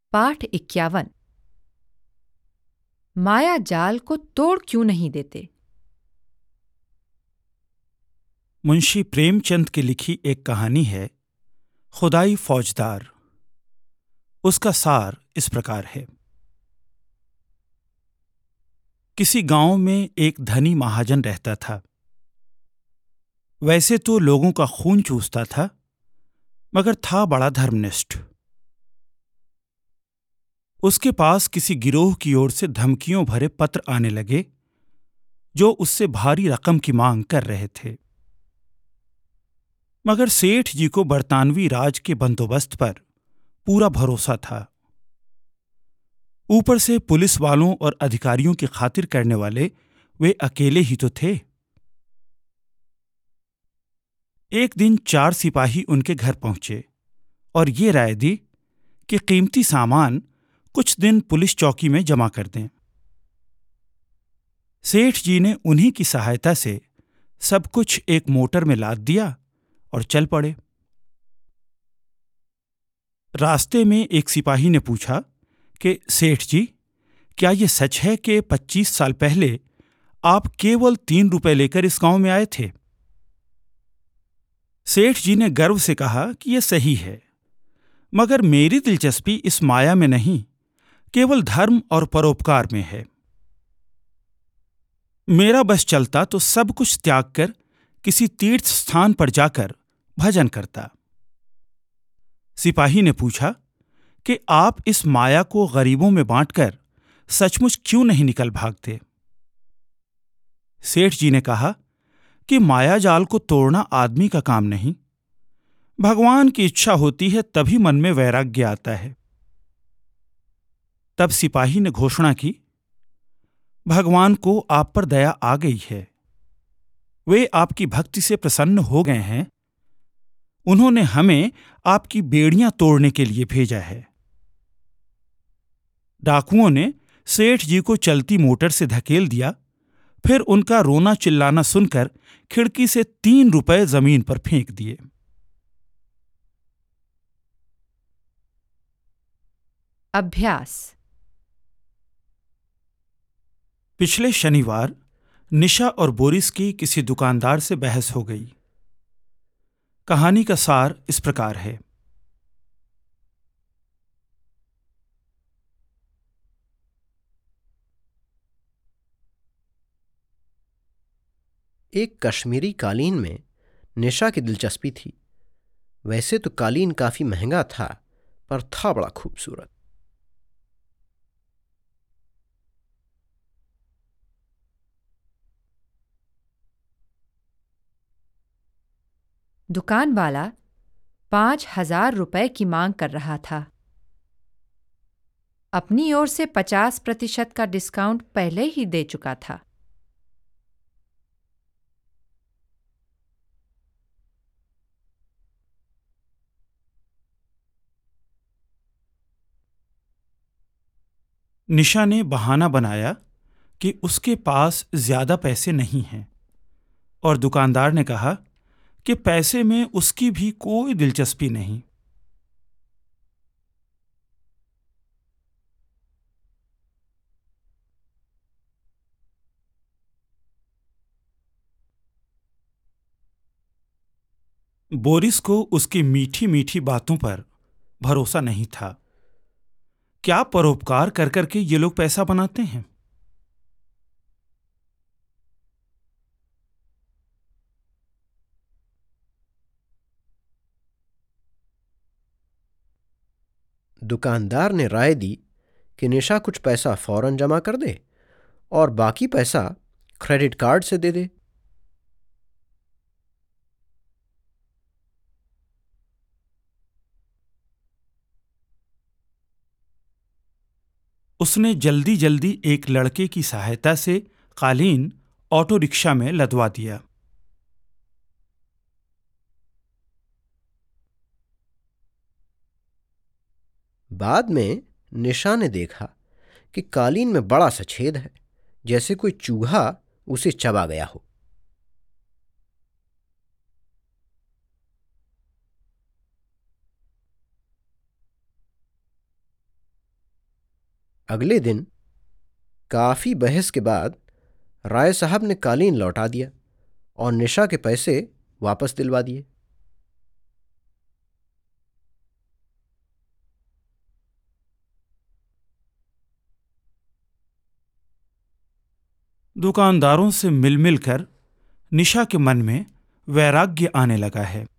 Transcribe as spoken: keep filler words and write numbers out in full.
पाठ इक्यावन। माया जाल को तोड़ क्यों नहीं देते? मुंशी प्रेमचंद की लिखी एक कहानी है, खुदाई फौजदार। उसका सार इस प्रकार है। किसी गांव में एक धनी महाजन रहता था। वैसे तो लोगों का खून चूसता था, मगर था बड़ा धर्मनिष्ठ। उसके पास किसी गिरोह की ओर से धमकियों भरे पत्र आने लगे, जो उससे भारी रकम की मांग कर रहे थे। मगर सेठ जी को बरतानवी राज के बंदोबस्त पर पूरा भरोसा था। ऊपर से पुलिस वालों और अधिकारियों की खातिर करने वाले वे अकेले ही तो थे। एक दिन चार सिपाही उनके घर पहुंचे और ये राय दी कि कीमती सामान कुछ दिन पुलिस चौकी में जमा कर दें। सेठ जी ने उन्हीं की सहायता से सब कुछ एक मोटर में लाद दिया और चल पड़े। रास्ते में एक सिपाही ने पूछा कि सेठ जी, क्या ये सच है कि पच्चीस साल पहले आप केवल तीन रुपए लेकर इस गांव में आए थे? सेठ जी ने गर्व से कहा कि यह सही है, मगर मेरी दिलचस्पी इस माया में नहीं, केवल धर्म और परोपकार में है। मेरा बस चलता तो सब कुछ त्याग कर किसी तीर्थ स्थान पर जाकर भजन करता। सिपाही ने पूछा कि आप इस माया को गरीबों में बांटकर सचमुच क्यों नहीं निकल भागते? सेठ जी ने कहा कि माया जाल को तोड़ना आदमी का काम नहीं, भगवान की इच्छा होती है तभी मन में वैराग्य आता है। तब सिपाही ने घोषणा की, भगवान को आप पर दया आ गई है, वे आपकी भक्ति से प्रसन्न हो गए हैं। उन्होंने हमें आपकी बेड़ियां तोड़ने के लिए भेजा है। डाकुओं ने सेठ जी को चलती मोटर से धकेल दिया, फिर उनका रोना चिल्लाना सुनकर खिड़की से तीन रुपए जमीन पर फेंक दिए। अभ्यास। पिछले शनिवार निशा और बोरिस की किसी दुकानदार से बहस हो गई। कहानी का सार इस प्रकार है। एक कश्मीरी कालीन में निशा की दिलचस्पी थी। वैसे तो कालीन काफी महंगा था, पर था बड़ा खूबसूरत। दुकान वाला पांच हजार रुपए की मांग कर रहा था। अपनी ओर से पचास प्रतिशत का डिस्काउंट पहले ही दे चुका था। निशा ने बहाना बनाया कि उसके पास ज्यादा पैसे नहीं हैं, और दुकानदार ने कहा कि पैसे में उसकी भी कोई दिलचस्पी नहीं। बोरिस को उसकी मीठी मीठी बातों पर भरोसा नहीं था। क्या परोपकार कर करके ये लोग पैसा बनाते हैं? दुकानदार ने राय दी कि निशा कुछ पैसा फौरन जमा कर दे और बाकी पैसा क्रेडिट कार्ड से दे दे। उसने जल्दी जल्दी एक लड़के की सहायता से कालीन ऑटो रिक्शा में लदवा दिया। बाद में निशा ने देखा कि कालीन में बड़ा सा छेद है, जैसे कोई चूहा उसे चबा गया हो। अगले दिन काफी बहस के बाद राय साहब ने कालीन लौटा दिया और निशा के पैसे वापस दिलवा दिए। दुकानदारों से मिल मिल कर निशा के मन में वैराग्य आने लगा है।